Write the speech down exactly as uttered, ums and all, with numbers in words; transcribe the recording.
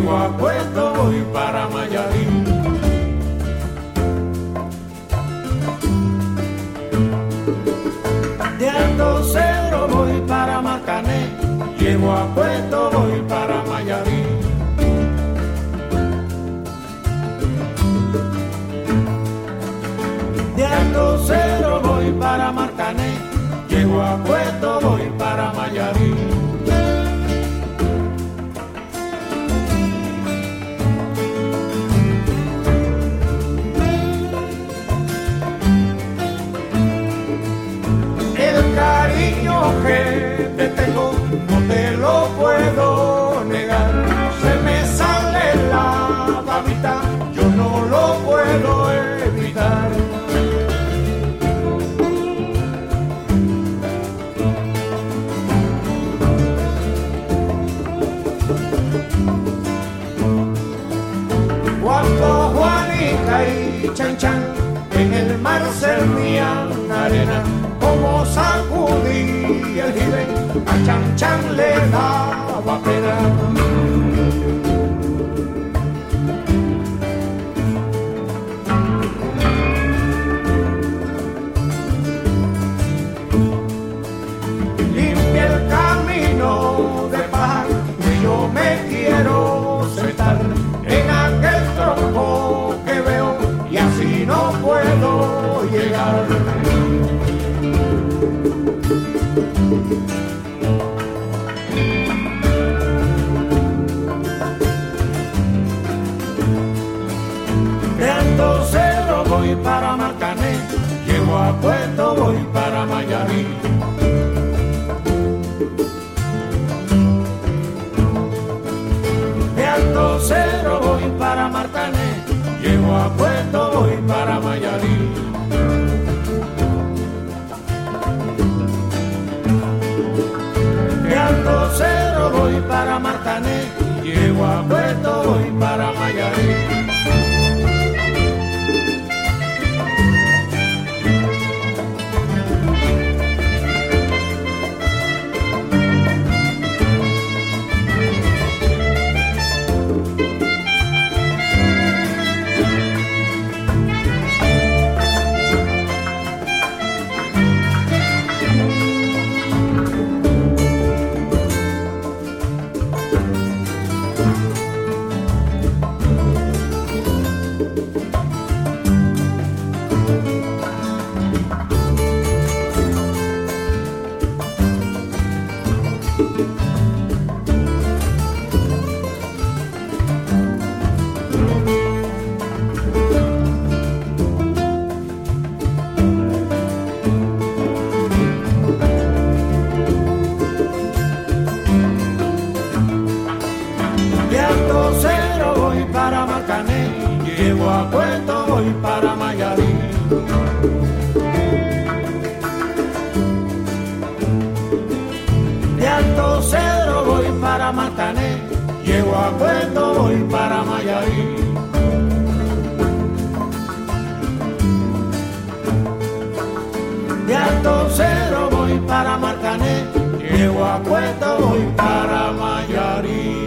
llego a Puerto, voy para Mayarí. De Alto Cedro voy para Marcané, llego a Puerto, voy para Mayarí. De Alto Cedro voy para Marcané, llego a Puerto, voy para Mayarí. El cariño que te tengo no te lo puedo negar. Se me sale la babita, yo no lo puedo evitar. Cuando Juanita y Chan Chan en el mar servían arena, como sacudí el jibe, a Chan Chan le daba pena. Limpia el camino de paz que yo me quiero sentar en aquel tronco que veo y así no puedo llegar. De Alto Cedro voy para Marcané, llego a Puerto, voy para Mayarí. De Alto Cedro voy para Marcané, llego a Puerto, voy para Mayarí. De Alto Cedro voy para Marcané, llego a Puerto, voy para Mayarí. De Alto Cedro voy para Marcané, llego a Puerto, voy para Mayarí. De Alto Cedro voy para Marcané, llego a Puerto, voy para Mayarí. De Alto Cedro voy para Marcané, llego a Puerto, voy para Mayarí.